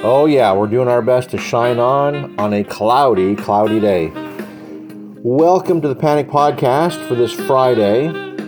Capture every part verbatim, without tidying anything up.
Oh yeah, we're doing our best to shine on on a cloudy, cloudy day. Welcome to the Panic Podcast for this Friday.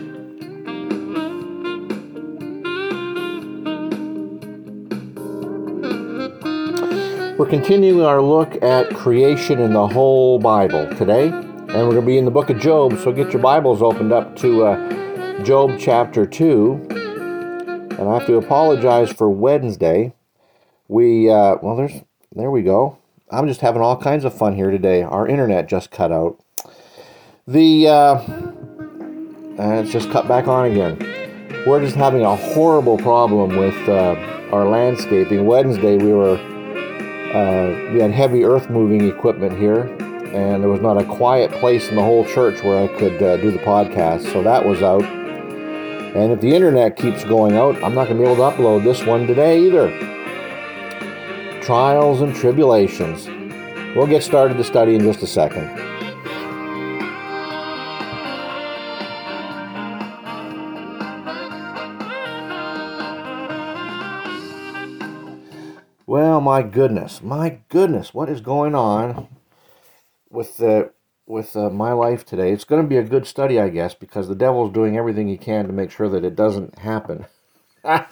We're continuing our look at creation in the whole Bible today, and we're going to be in the book of Job, so get your Bibles opened up to uh, Job chapter two. And I have to apologize for Wednesday. We, uh, well, there's, there we go. I'm just having all kinds of fun here today. Our internet just cut out. The, uh, and it's just cut back on again. We're just having a horrible problem with uh, our landscaping. Wednesday we were, uh, we had heavy earth moving equipment here, and there was not a quiet place in the whole church where I could uh, do the podcast, so that was out. And if the internet keeps going out, I'm not going to be able to upload this one today either. Trials and tribulations. We'll get started to study in just a second. Well, my goodness, my goodness, what is going on with the with uh, my life today? It's going to be a good study, I guess, because the devil's doing everything he can to make sure that it doesn't happen. uh,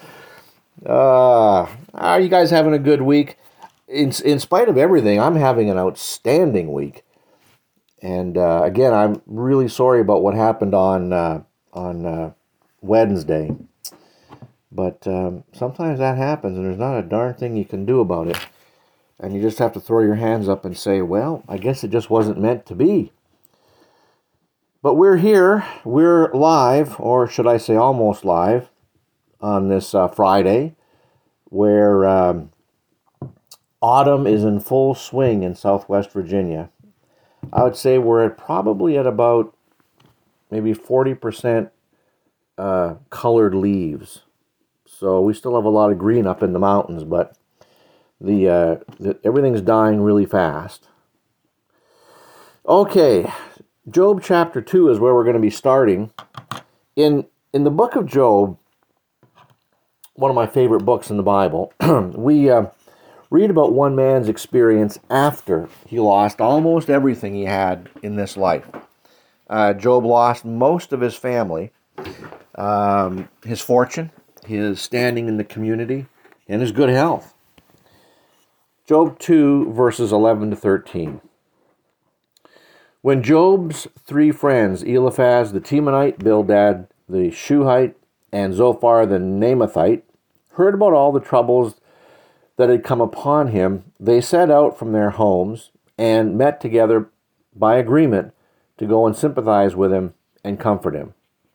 are you guys having a good week? In, in spite of everything, I'm having an outstanding week. And uh, again, I'm really sorry about what happened on uh, on uh, Wednesday. But um, sometimes that happens, and there's not a darn thing you can do about it. And you just have to throw your hands up and say, well, I guess it just wasn't meant to be. But we're here, we're live, or should I say almost live, on this uh, Friday, where um, autumn is in full swing in Southwest Virginia. I would say we're at probably at about maybe forty percent uh, colored leaves. So we still have a lot of green up in the mountains, but the, uh, the everything's dying really fast. Okay, Job chapter two is where we're going to be starting. In in the book of Job, one of my favorite books in the Bible, we uh, read about one man's experience after he lost almost everything he had in this life. Uh, Job lost most of his family, um, his fortune, his standing in the community, and his good health. Job two, verses eleven to thirteen. When Job's three friends, Eliphaz the Temanite, Bildad the Shuhite, and Zophar the Naamathite, heard about all the troubles that had come upon him, they set out from their homes and met together by agreement to go and sympathize with him and comfort him.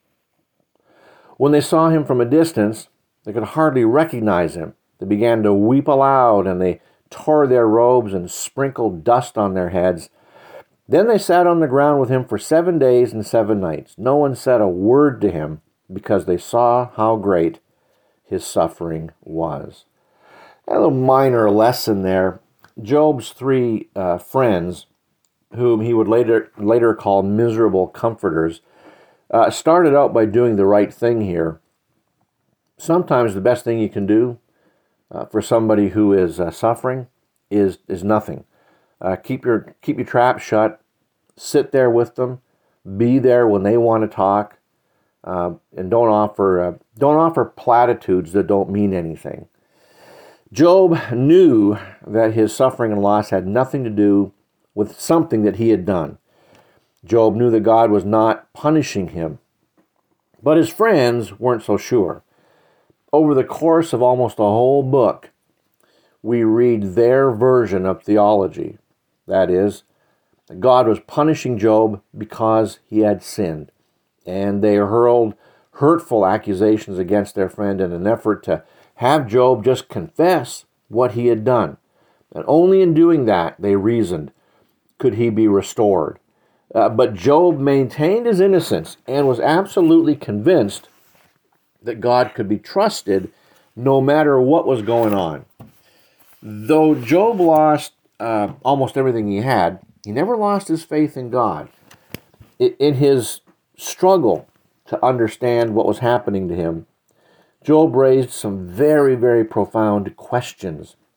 When they saw him from a distance, they could hardly recognize him. They began to weep aloud, and they tore their robes and sprinkled dust on their heads. Then they sat on the ground with him for seven days and seven nights. No one said a word to him, because they saw how great his suffering was. A little minor lesson there. Job's three uh, friends, whom he would later later call miserable comforters, uh, started out by doing the right thing here. Sometimes the best thing you can do uh, for somebody who is uh, suffering is is nothing. Uh, keep your keep your trap shut. Sit there with them. Be there when they want to talk, uh, and don't offer uh, don't offer platitudes that don't mean anything. Job knew that his suffering and loss had nothing to do with something that he had done. Job knew that God was not punishing him, but his friends weren't so sure. Over the course of almost a whole book, we read their version of theology. That is, that God was punishing Job because he had sinned, and they hurled hurtful accusations against their friend in an effort to have Job just confess what he had done. And only in doing that, they reasoned, could he be restored. Uh, but Job maintained his innocence and was absolutely convinced that God could be trusted no matter what was going on. Though Job lost uh, almost everything he had, he never lost his faith in God. In his struggle to understand what was happening to him, Job raised some very, very profound questions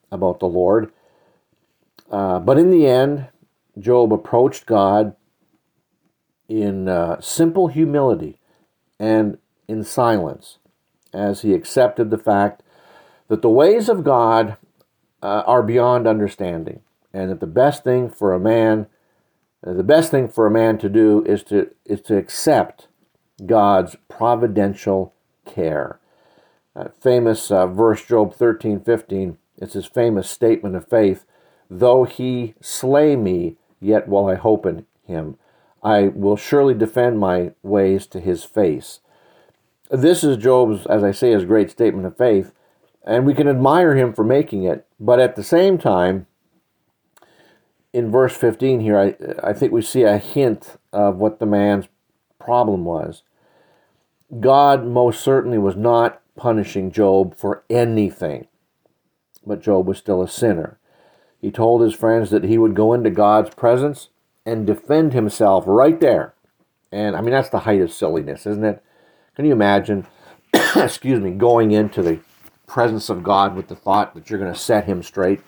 about the Lord. Uh, but in the end, Job approached God in uh, simple humility and in silence as he accepted the fact that the ways of God uh, are beyond understanding, and that the best thing for a man, uh, the best thing for a man to do is to is to accept God's providential care. Uh, famous uh, verse, Job thirteen fifteen. It's his famous statement of faith. Though he slay me, yet will I hope in him. I will surely defend my ways to his face. This is Job's, as I say, his great statement of faith, and we can admire him for making it. But at the same time, in verse fifteen here, I, I think we see a hint of what the man's problem was. God most certainly was not punishing Job for anything, but Job was still a sinner. He told his friends that he would go into God's presence and defend himself right there. And I mean, that's the height of silliness, isn't it? Can you imagine, excuse me, going into the presence of God with the thought that you're going to set him straight?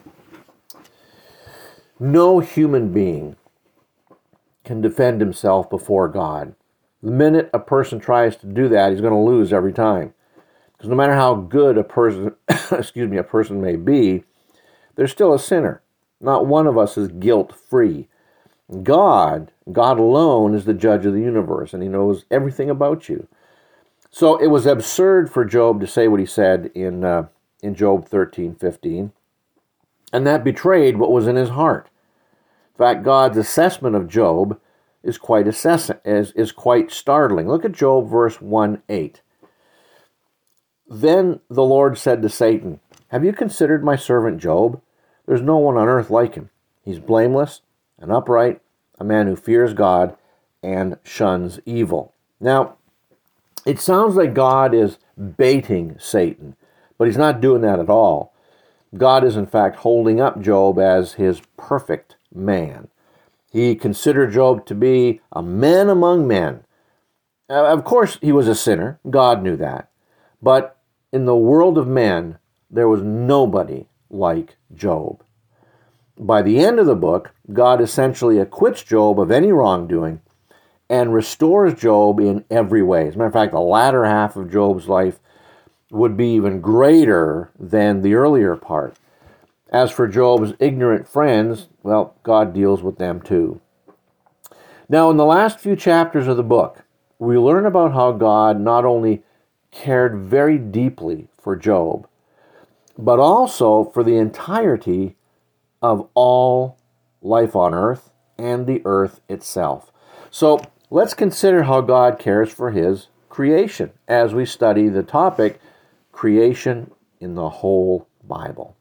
No human being can defend himself before God. The minute a person tries to do that, he's going to lose every time. Because no matter how good a person, excuse me, a person may be, they're still a sinner. Not one of us is guilt-free. God, God alone is the judge of the universe, and he knows everything about you. So it was absurd for Job to say what he said in uh, in Job thirteen fifteen, and that betrayed what was in his heart. In fact, God's assessment of Job is quite assess- is, is quite startling. Look at Job verse one eight. Then the Lord said to Satan, "Have you considered my servant Job? There's no one on earth like him. He's blameless and upright, a man who fears God and shuns evil." Now, it sounds like God is baiting Satan, but he's not doing that at all. God is in fact holding up Job as his perfect man. He considered Job to be a man among men. Uh, of course, he was a sinner. God knew that. But in the world of men, there was nobody like Job. By the end of the book, God essentially acquits Job of any wrongdoing and restores Job in every way. As a matter of fact, the latter half of Job's life would be even greater than the earlier part. As for Job's ignorant friends, well, God deals with them too. Now, in the last few chapters of the book, we learn about how God not only cared very deeply for Job, but also for the entirety of all life on earth and the earth itself. So let's consider how God cares for his creation as we study the topic, creation in the whole Bible.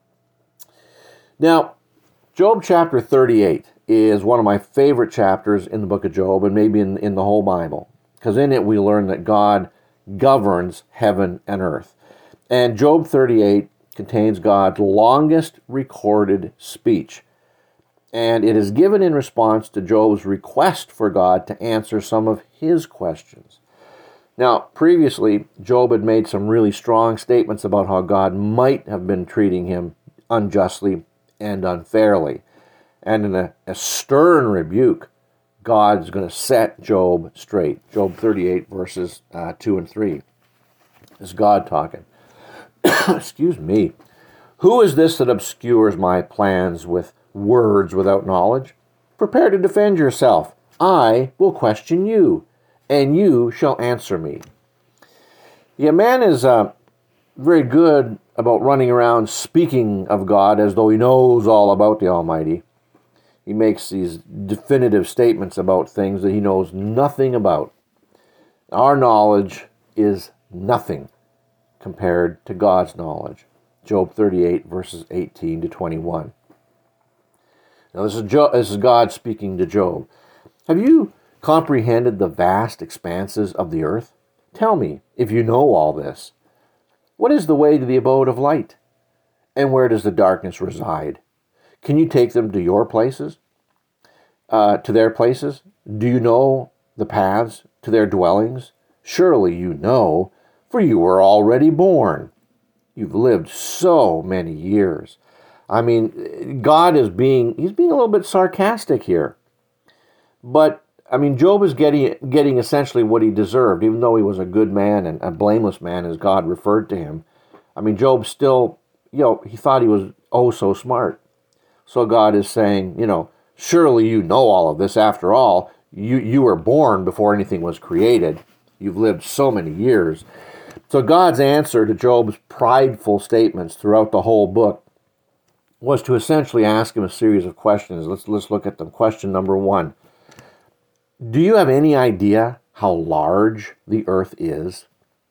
Now, Job chapter thirty-eight is one of my favorite chapters in the book of Job, and maybe in, in the whole Bible, because in it we learn that God governs heaven and earth. And Job thirty-eight contains God's longest recorded speech, and it is given in response to Job's request for God to answer some of his questions. Now, previously, Job had made some really strong statements about how God might have been treating him unjustly and unfairly. And in a, a stern rebuke, God's going to set Job straight. Job thirty-eight, verses uh, two and three. This is God talking. Excuse me. "Who is this that obscures my plans with words without knowledge? Prepare to defend yourself. I will question you, and you shall answer me." Yeah, man is uh, very good about running around speaking of God as though he knows all about the Almighty. He makes these definitive statements about things that he knows nothing about. Our knowledge is nothing compared to God's knowledge. Job thirty-eight, verses eighteen to twenty-one. Now, this is, jo- this is God speaking to Job. "Have you comprehended the vast expanses of the earth? Tell me, if you know all this. What is the way to the abode of light? And where does the darkness reside? Can you take them to your places? Uh, to their places? Do you know the paths to their dwellings? Surely you know, for you were already born. You've lived so many years. I mean, God is being, he's being a little bit sarcastic here. But, I mean, Job is getting getting essentially what he deserved, even though he was a good man and a blameless man, as God referred to him. I mean, Job still, you know, he thought he was oh so smart. So God is saying, you know, surely you know all of this. After all, you, you were born before anything was created. You've lived so many years. So God's answer to Job's prideful statements throughout the whole book was to essentially ask him a series of questions. Let's, let's look at them. Question number one. Do you have any idea how large the earth is?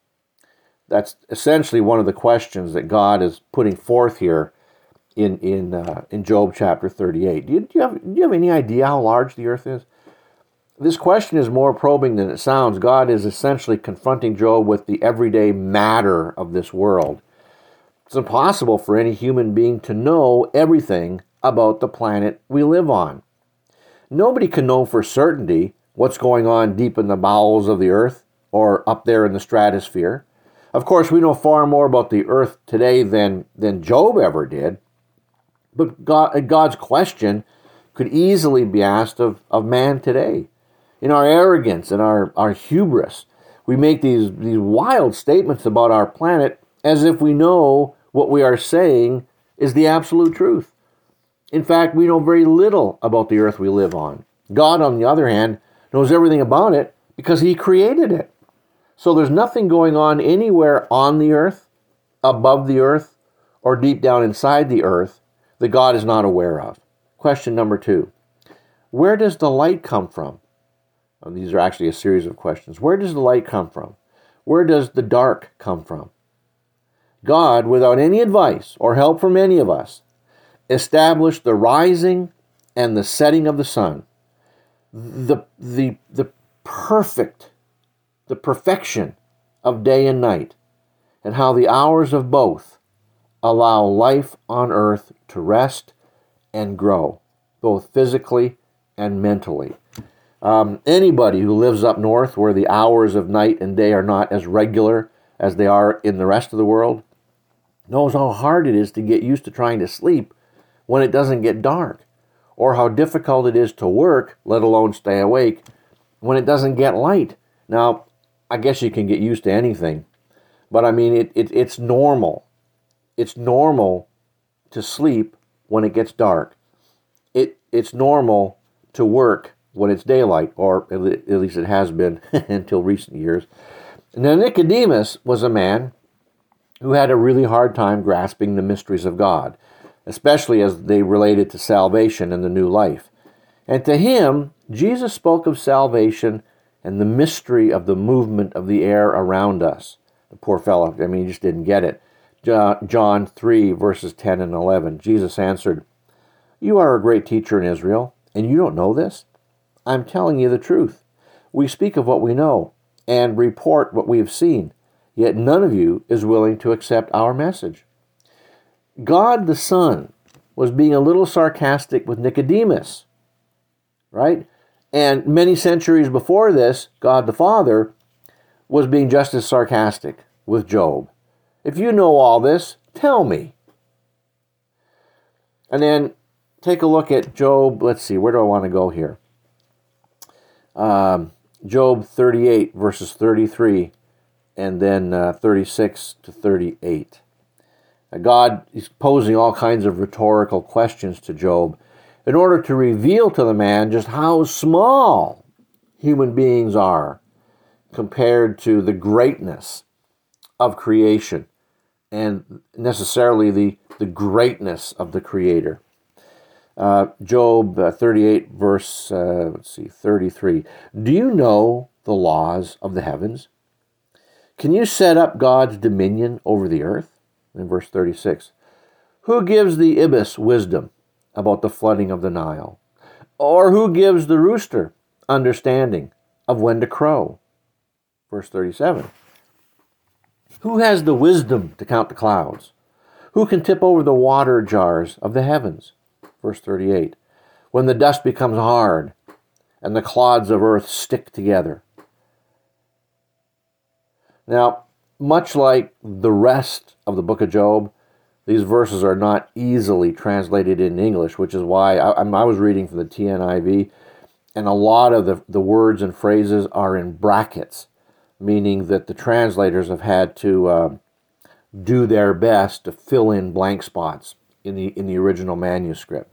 That's essentially one of the questions that God is putting forth here in in uh, in Job chapter thirty-eight. Do you, do you have do you have any idea how large the earth is? This question is more probing than it sounds. God is essentially confronting Job with the everyday matter of this world. It's impossible for any human being to know everything about the planet we live on. Nobody can know for certainty what's going on deep in the bowels of the earth or up there in the stratosphere. Of course, we know far more about the earth today than, than Job ever did. But God, God's question could easily be asked of, of man today. In our arrogance and our, our hubris, we make these, these wild statements about our planet as if we know what we are saying is the absolute truth. In fact, we know very little about the earth we live on. God, on the other hand, knows everything about it because he created it. So there's nothing going on anywhere on the earth, above the earth, or deep down inside the earth that God is not aware of. Question number two. Where does the light come from? And these are actually a series of questions. Where does the light come from? Where does the dark come from? God, without any advice or help from any of us, established the rising and the setting of the sun. The, the, the perfect, the perfection of day and night, and how the hours of both allow life on earth to rest and grow, both physically and mentally. Um, anybody who lives up north where the hours of night and day are not as regular as they are in the rest of the world knows how hard it is to get used to trying to sleep when it doesn't get dark, or how difficult it is to work, let alone stay awake, when it doesn't get light. Now, I guess you can get used to anything, but I mean, it, it it's normal. It's normal to sleep when it gets dark. It It's normal to work when it's daylight, or at least it has been until recent years. Now, Nicodemus was a man who had a really hard time grasping the mysteries of God, especially as they related to salvation and the new life. And to him, Jesus spoke of salvation and the mystery of the movement of the air around us. The poor fellow, I mean, he just didn't get it. John three, verses ten and eleven, Jesus answered, "You are a great teacher in Israel, and you don't know this? I'm telling you the truth. We speak of what we know and report what we have seen, yet none of you is willing to accept our message." God the Son was being a little sarcastic with Nicodemus, right? And many centuries before this, God the Father was being just as sarcastic with Job. If you know all this, tell me. And then take a look at Job. Let's see, where do I want to go here? Um, Job thirty-eight, verses thirty-three, and then uh, thirty-six to thirty-eight. Uh, God is posing all kinds of rhetorical questions to Job in order to reveal to the man just how small human beings are compared to the greatness of creation and necessarily the, the greatness of the Creator. Uh, Job uh, thirty-eight, verse, uh, let's see, thirty-three. Do you know the laws of the heavens? Can you set up God's dominion over the earth? In verse thirty-six. Who gives the ibis wisdom about the flooding of the Nile? Or who gives the rooster understanding of when to crow? Verse thirty-seven. Who has the wisdom to count the clouds? Who can tip over the water jars of the heavens? Verse thirty-eight. When the dust becomes hard and the clods of earth stick together. Now, much like the rest of the book of Job, these verses are not easily translated in English, which is why I, I was reading from the T N I V, and a lot of the, the words and phrases are in brackets, meaning that the translators have had to uh, do their best to fill in blank spots in the in the original manuscript.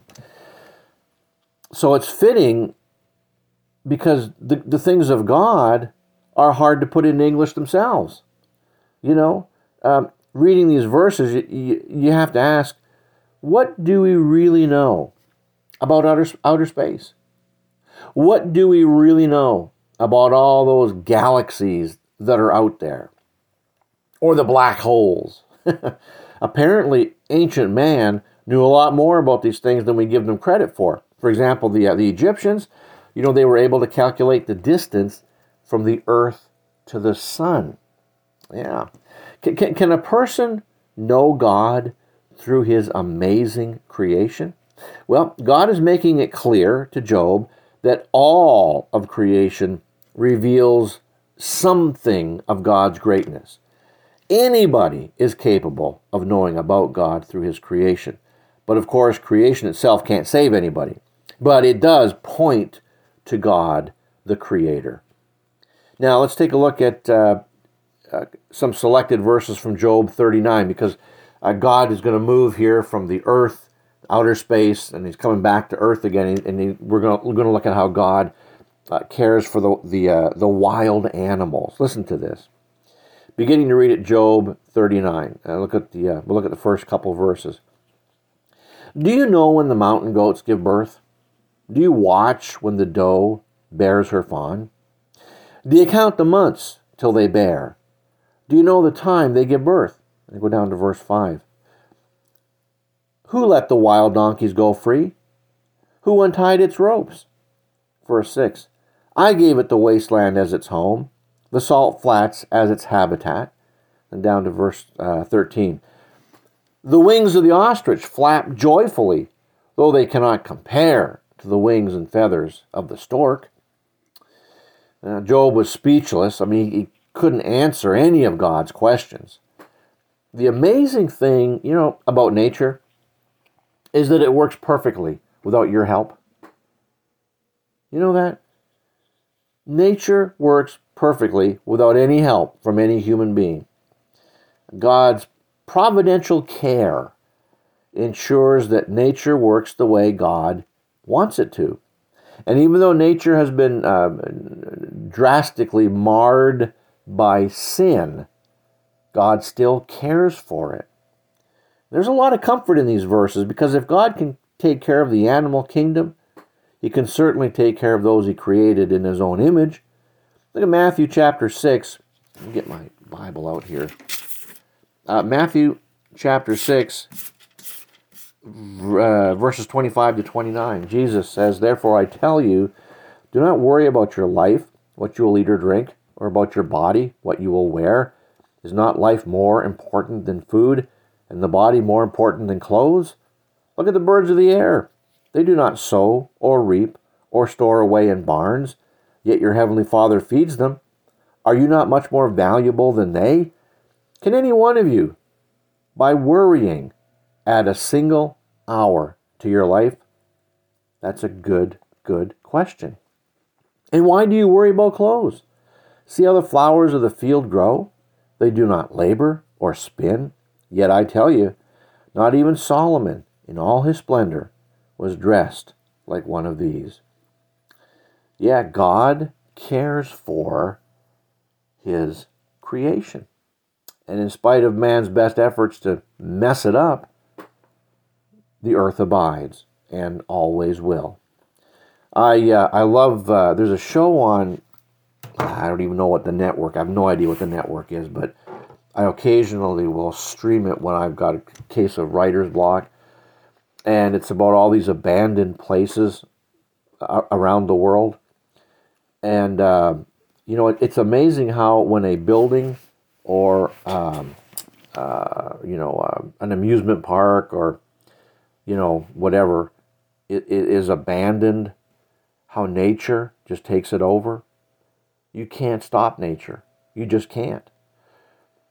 So it's fitting because the, the things of God are hard to put in English themselves. You know, um, reading these verses, you, you, you have to ask, what do we really know about outer, outer space? What do we really know about all those galaxies that are out there? Or the black holes? Apparently, ancient man knew a lot more about these things than we give them credit for. For example, the, uh, the Egyptians, you know, they were able to calculate the distance from the earth to the sun. Yeah. Can, can, can a person know God through his amazing creation? Well, God is making it clear to Job that all of creation reveals something of God's greatness. Anybody is capable of knowing about God through his creation. But of course, creation itself can't save anybody. But it does point to God, the Creator. Now, let's take a look at uh, uh, some selected verses from Job thirty-nine, because uh, God is going to move here from the earth, outer space, and he's coming back to earth again, and he, we're going to, we're going to look at how God uh, cares for the, the, uh, the wild animals. Listen to this. Beginning to read at Job thirty-nine. Uh, look at the, uh, we'll look at the first couple verses. Do you know when the mountain goats give birth? Do you watch when the doe bears her fawn? Do you count the months till they bear? Do you know the time they give birth? And go down to verse five. Who let the wild donkeys go free? Who untied its ropes? Verse six. I gave it the wasteland as its home, the salt flats as its habitat. And down to verse uh, thirteen. The wings of the ostrich flap joyfully, though they cannot compare to the wings and feathers of the stork. Uh, Job was speechless. I mean, he couldn't answer any of God's questions. The amazing thing, you know, about nature is that it works perfectly without your help. You know that? Nature works perfectly without any help from any human being. God's providential care ensures that nature works the way God wants it to. And even though nature has been uh, drastically marred by sin, God still cares for it. There's a lot of comfort in these verses, because if God can take care of the animal kingdom, he can certainly take care of those he created in his own image. Look at Matthew chapter six. Let me get my Bible out here. Uh, Matthew chapter six, uh, verses twenty-five to twenty-nine. Jesus says, Therefore I tell you, do not worry about your life, what you will eat or drink, or about your body, what you will wear. Is not life more important than food, and the body more important than clothes? Look at the birds of the air. They do not sow or reap or store away in barns, yet your heavenly Father feeds them. Are you not much more valuable than they? Can any one of you, by worrying, add a single hour to your life? That's a good, good question. And why do you worry about clothes? See how the flowers of the field grow? They do not labor or spin. Yet I tell you, not even Solomon, in all his splendor, was dressed like one of these. Yeah, God cares for his creation. And in spite of man's best efforts to mess it up, the earth abides and always will. I uh, I love, uh, there's a show on, I don't even know what the network, I have no idea what the network is, but I occasionally will stream it when I've got a case of writer's block. And it's about all these abandoned places around the world. And, uh, you know, it, it's amazing how when a building or, um, uh, you know, uh, an amusement park or, you know, whatever, it, it is abandoned, how nature just takes it over. You can't stop nature. You just can't.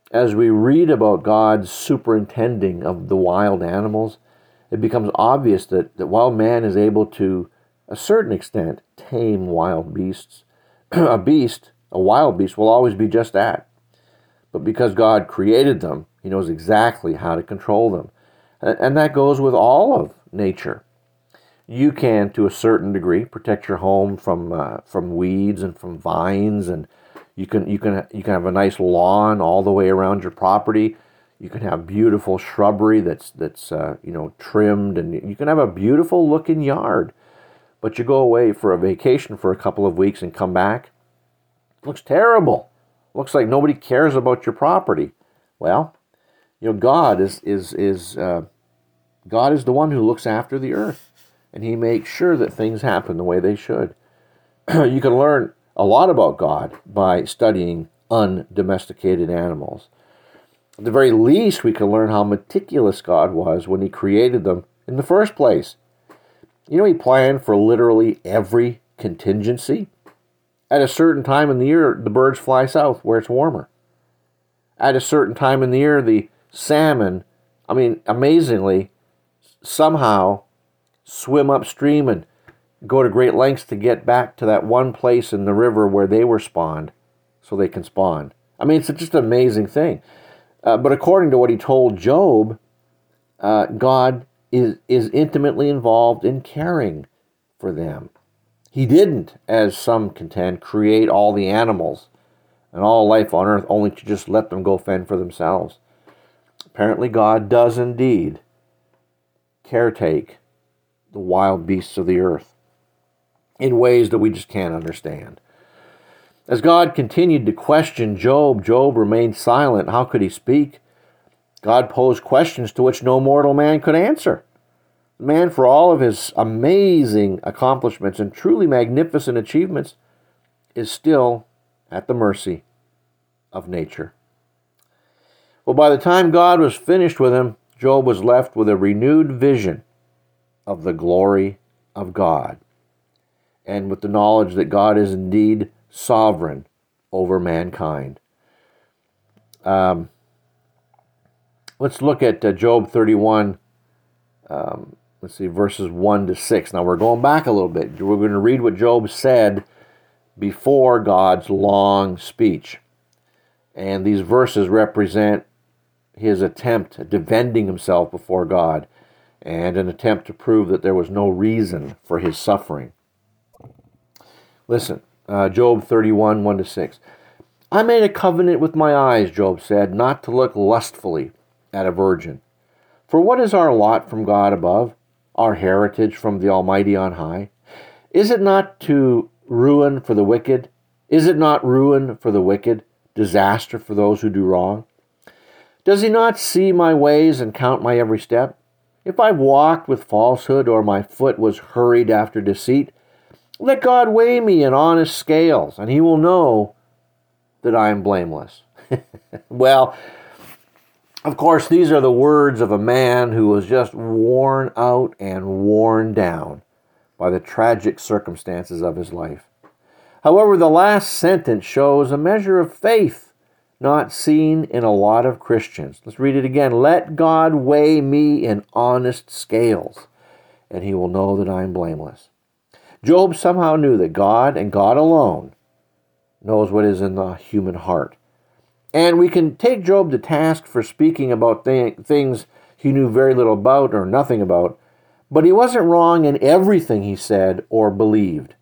as we read about God's superintending of the wild animals, it becomes obvious that, that while man is able to, a certain extent, tame wild beasts, a beast, a wild beast, will always be just that. But because God created them, he knows exactly how to control them. And, and that goes with all of nature. You can, to a certain degree, protect your home from uh, from weeds and from vines, and you can you can you can have a nice lawn all the way around your property. You can have beautiful shrubbery that's that's uh, you know trimmed, and you can have a beautiful looking yard. But you go away for a vacation for a couple of weeks and come back, it looks terrible. It looks like nobody cares about your property. Well, you know God is is is uh, God is the one who looks after the earth, and he makes sure that things happen the way they should. You can learn a lot about God by studying undomesticated animals. At the very least, we can learn how meticulous God was when he created them in the first place. You know, he planned for literally every contingency. At a certain time in the year, the birds fly south where it's warmer. At a certain time in the year, the salmon, I mean, amazingly, somehow swim upstream and go to great lengths to get back to that one place in the river where they were spawned so they can spawn. I mean, it's just an amazing thing. Uh, but according to what he told Job, uh, God is, is intimately involved in caring for them. He didn't, as some contend, create all the animals and all life on earth only to just let them go fend for themselves. Apparently God does indeed caretake the wild beasts of the earth in ways that we just can't understand. As God continued to question Job, Job remained silent. How could he speak? God posed questions to which no mortal man could answer. The man, for all of his amazing accomplishments and truly magnificent achievements, is still at the mercy of nature. Well, by the time God was finished with him, Job was left with a renewed vision of the glory of God, and with the knowledge that God is indeed sovereign over mankind. Um, let's look at uh, Job thirty-one, um, let's see, verses one to six. Now we're going back a little bit. We're going to read what Job said before God's long speech. And these verses represent his attempt at defending himself before God and an attempt to prove that there was no reason for his suffering. Listen, uh, Job thirty-one, one to six. I made a covenant with my eyes, Job said, not to look lustfully at a virgin. For what is our lot from God above, our heritage from the Almighty on high? Is it not to ruin for the wicked? Is it not ruin for the wicked, disaster for those who do wrong? Does he not see my ways and count my every step? If I've walked with falsehood or my foot was hurried after deceit, let God weigh me in honest scales, and he will know that I am blameless. Well, of course, these are the words of a man who was just worn out and worn down by the tragic circumstances of his life. However, the last sentence shows a measure of faith not seen in a lot of Christians. Let's read it again. Let God weigh me in honest scales, and he will know that I am blameless. Job somehow knew that God and God alone knows what is in the human heart. And we can take Job to task for speaking about th- things he knew very little about or nothing about, but he wasn't wrong in everything he said or believed.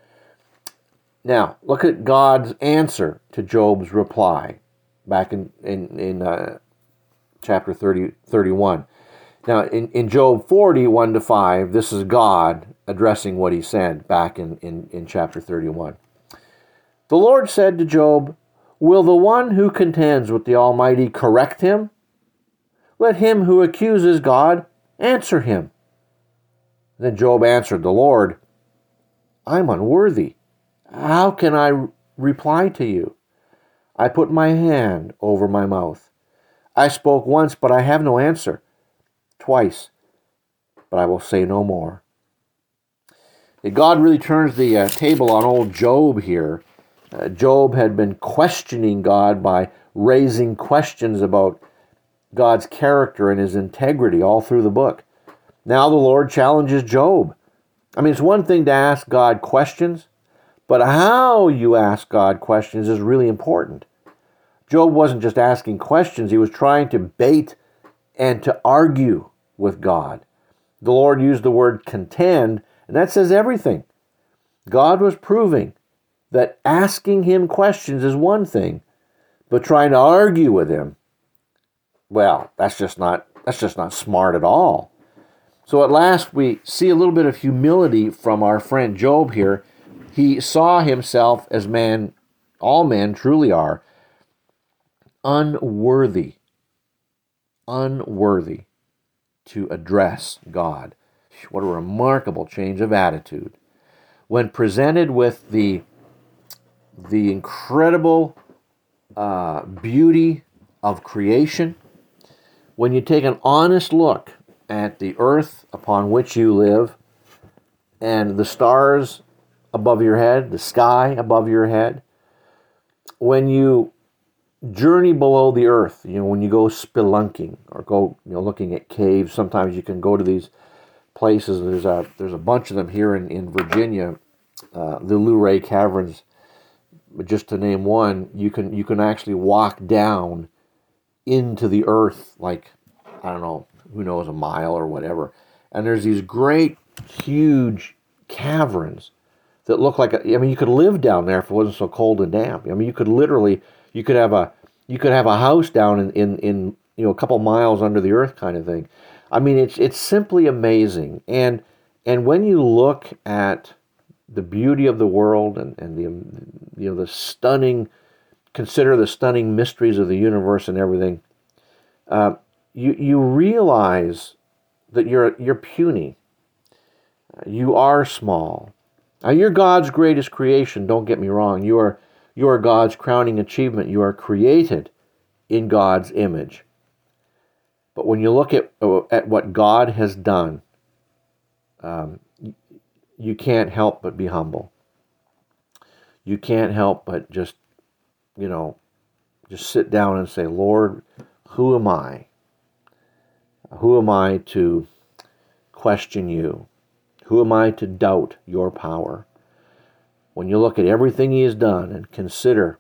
Now, look at God's answer to Job's reply back in, in, in uh, chapter thirty, thirty-one. Now, in, in Job forty, one to five, this is God addressing what he said back in, in, in chapter thirty-one. The Lord said to Job, will the one who contends with the Almighty correct him? Let him who accuses God answer him. Then Job answered the Lord, I'm unworthy. How can I reply to you? I put my hand over my mouth. I spoke once, but I have no answer. Twice, but I will say no more. God really turns the uh, table on old Job here. Uh, Job had been questioning God by raising questions about God's character and his integrity all through the book. Now the Lord challenges Job. I mean, it's one thing to ask God questions, but how you ask God questions is really important. Job wasn't just asking questions, he was trying to bait and to argue with God. The Lord used the word contend, and that says everything. God was proving that asking him questions is one thing, but trying to argue with him, well, that's just not that's just not smart at all. So at last we see a little bit of humility from our friend Job here. He saw himself as man, all men truly are, unworthy, unworthy to address God. What a remarkable change of attitude. When presented with the, the incredible uh, beauty of creation, when you take an honest look at the earth upon which you live and the stars above your head, the sky above your head, when you journey below the earth, you know, when you go spelunking or go, you know, looking at caves, sometimes you can go to these places. There's a there's a bunch of them here in, in Virginia, uh, the Luray Caverns, just to name one. You can you can actually walk down into the earth, like, I don't know, who knows, a mile or whatever. And there's these great, huge caverns that look like, a, I mean, you could live down there if it wasn't so cold and damp. I mean, you could literally, you could have a, you could have a house down in, in, in you know, a couple miles under the earth kind of thing. I mean, it's it's simply amazing. And and when you look at the beauty of the world and, and the, you know, the stunning, consider the stunning mysteries of the universe and everything, uh, you you realize that you're you're puny. You are small. Now, you're God's greatest creation, don't get me wrong. You are you are God's crowning achievement. You are created in God's image. But when you look at at what God has done, um, you can't help but be humble. You can't help but just, you know, just sit down and say, Lord, who am I? Who am I to question you? Who am I to doubt your power? When you look at everything he has done and consider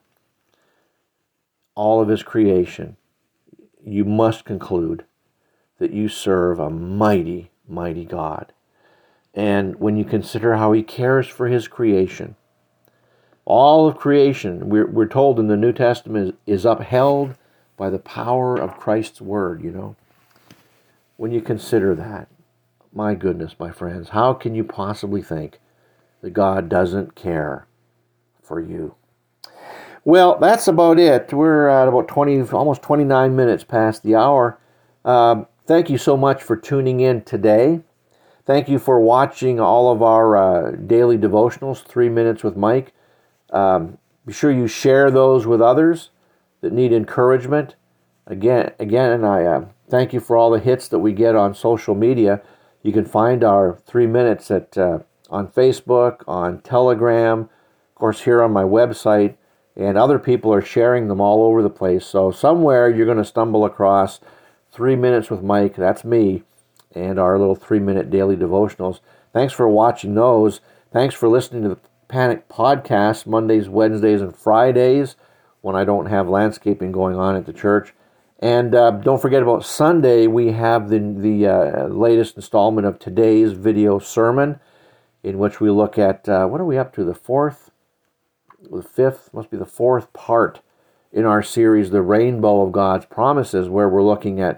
all of his creation, you must conclude that you serve a mighty, mighty God. And when you consider how he cares for his creation, all of creation, we're, we're told in the New Testament, is, is upheld by the power of Christ's word, you know. When you consider that, my goodness, my friends, how can you possibly think that God doesn't care for you? Well, that's about it. We're at about twenty, almost twenty-nine minutes past the hour. Um, thank you so much for tuning in today. Thank you for watching all of our uh, daily devotionals, Three Minutes with Mike. Um, be sure you share those with others that need encouragement. Again, again, I uh, thank you for all the hits that we get on social media. You can find our Three Minutes at uh, on Facebook, on Telegram, of course here on my website, and other people are sharing them all over the place. So somewhere you're going to stumble across Three Minutes with Mike, that's me, and our little three-minute daily devotionals. Thanks for watching those. Thanks for listening to the Panic Podcast Mondays, Wednesdays, and Fridays when I don't have landscaping going on at the church. And uh, don't forget about Sunday, we have the, the uh, latest installment of today's video sermon, in which we look at, uh, what are we up to, the fourth, the fifth, must be the fourth part in our series, The Rainbow of God's Promises, where we're looking at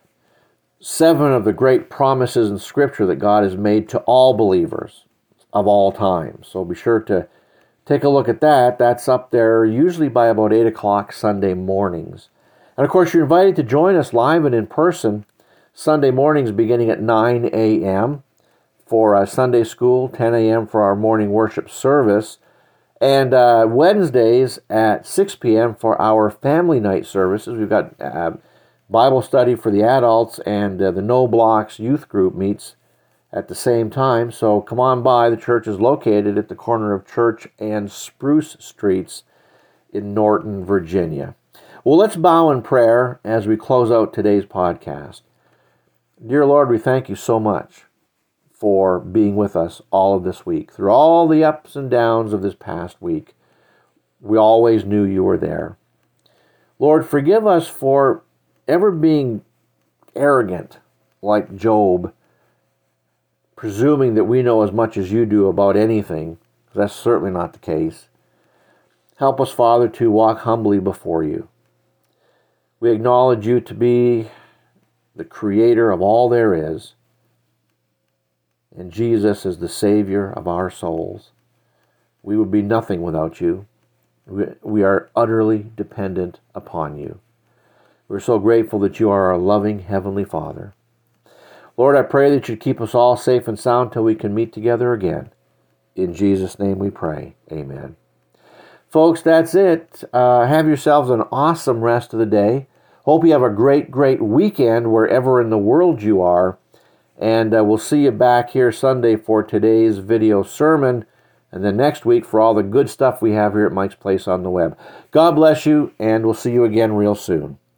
seven of the great promises in Scripture that God has made to all believers of all time. So be sure to take a look at that. That's up there usually by about eight o'clock Sunday mornings. And of course, you're invited to join us live and in person Sunday mornings beginning at nine a.m. for uh, Sunday school, ten a.m. for our morning worship service, and uh, Wednesdays at six p.m. for our family night services. We've got uh, Bible study for the adults, and uh, the No Blocks youth group meets at the same time. So come on by. The church is located at the corner of Church and Spruce Streets in Norton, Virginia. Well, let's bow in prayer as we close out today's podcast. Dear Lord, we thank you so much for being with us all of this week. Through all the ups and downs of this past week, we always knew you were there. Lord, forgive us for ever being arrogant like Job, presuming that we know as much as you do about anything. That's certainly not the case. Help us, Father, to walk humbly before you. We acknowledge you to be the creator of all there is, and Jesus is the Savior of our souls. We would be nothing without you. We are utterly dependent upon you. We're so grateful that you are our loving Heavenly Father. Lord, I pray that you keep us all safe and sound till we can meet together again. In Jesus' name we pray. Amen. Folks, that's it. Uh, have yourselves an awesome rest of the day. Hope you have a great, great weekend wherever in the world you are. And uh, we'll see you back here Sunday for today's video sermon. And then next week for all the good stuff we have here at Mike's Place on the web. God bless you, and we'll see you again real soon.